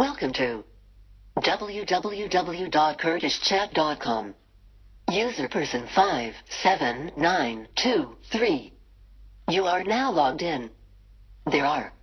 Welcome to www.kurdischat.com. User person 57923. You are now logged in. There are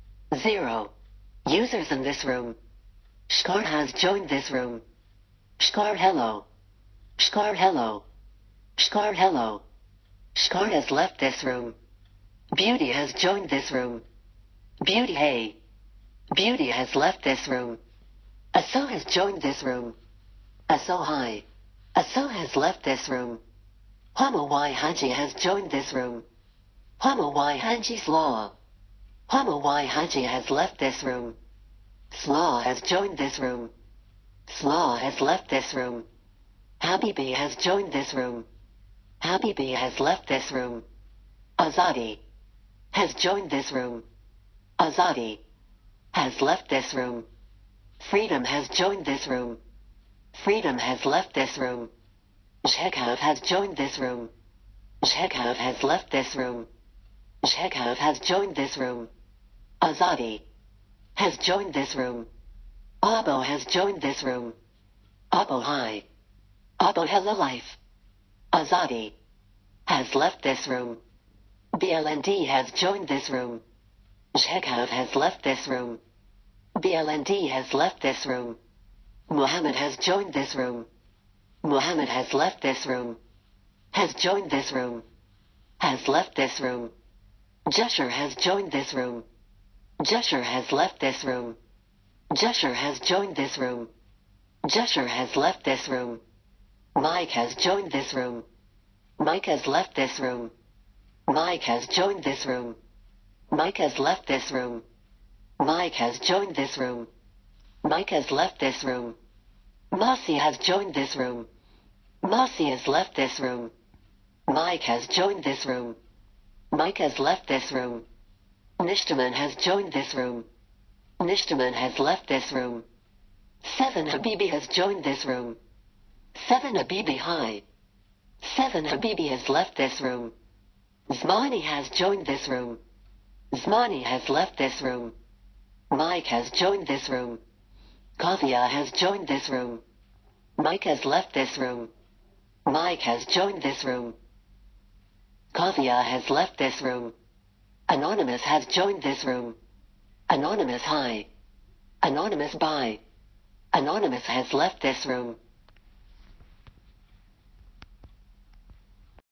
0 users in this room. Shkar has joined this room. Shkar hello. Shkar hello. Shkar hello. Shkar has left this room. Beauty has joined this room. Beauty hey. Beauty has left this room. Aso has joined this room. Aso hi. Aso has left this room. Hama Y Haji has joined this room. Hama Y Haji Slaw. Hama Y Haji has left this room. Slaw has joined this room. Slaw has left this room. Habibi has joined this room. Habibi has left this room. Azadi has joined this room. Azadi has left this room. Freedom has joined this room. Freedom has left this room. Shekav has joined this room. Shekav has left this room. Shekav has joined this room. Azadi has joined this room. Abo has joined this room. Abo hi. Abo hello life. Azadi has left this room. BLND has joined this room. Shekav has left this room. BLND has left this room. Muhammad has joined this room. Muhammad has left this room. Has joined this room. Has left this room. Jusher has joined this room. Jusher has left this room. Jusher has joined this room. Jusher has left this room. Mike has joined this room. Mike has left this room. Mike has joined this room. Mike has left this room. Mike has joined this room. Mike has left this room. Mossy has joined this room. Mossy has left this room. Mike has joined this room. Mike has left this room. Nishtaman has joined this room. Nishtaman has left this room. 7 Habibi has joined this room. 7 Habibi hi. 7 Habibi has left this room. Zmani has joined this room. Zmani has left this room. Mike has joined this room. Kavya has joined this room. Mike has left this room. Mike has joined this room. Kavya has left this room. Anonymous has joined this room. Anonymous hi. Anonymous bye. Anonymous has left this room.